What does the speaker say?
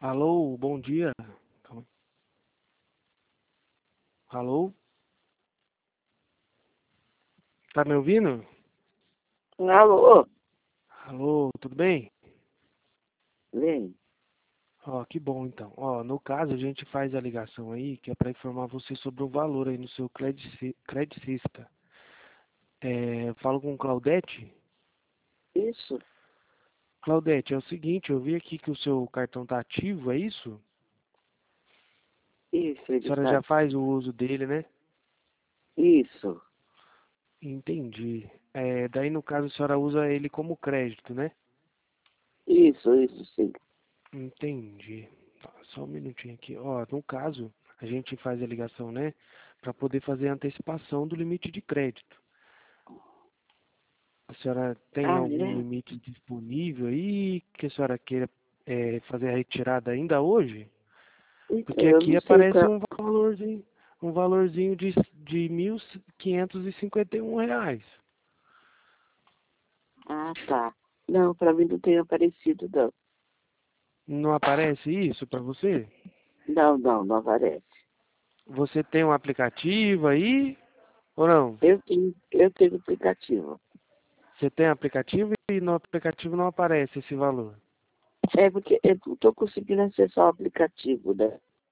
Alô, bom dia. Calma aí. Alô? Tá me ouvindo? Alô, Alô, tudo bem? bem, Ó, que bom então. Ó, no caso a gente faz a ligação aí, que é para informar você sobre o valor aí no seu credicista. Falo com Claudete. isso, Claudete, é o seguinte, eu vi aqui que o seu cartão tá ativo, é isso? A ele senhora tá, já faz o uso dele, né? isso, Entendi. Daí no caso a senhora usa ele como crédito, né? isso, sim. Entendi. Tá, só um minutinho aqui. Ó, no caso, a gente faz a ligação, né, para poder fazer a antecipação do limite de crédito. A senhora tem Ah, algum é? limite disponível aí que a senhora queira fazer a retirada ainda hoje? Então, Porque eu aqui não sei aparece qual. um valorzinho de 1.551 reais. Ah, tá. Não, pra mim não tem aparecido, não. Não aparece isso para você? Não aparece. Você tem um aplicativo aí ou não? Eu tenho aplicativo. Você tem aplicativo e no aplicativo não aparece esse valor. É porque eu não tô conseguindo acessar o aplicativo, né?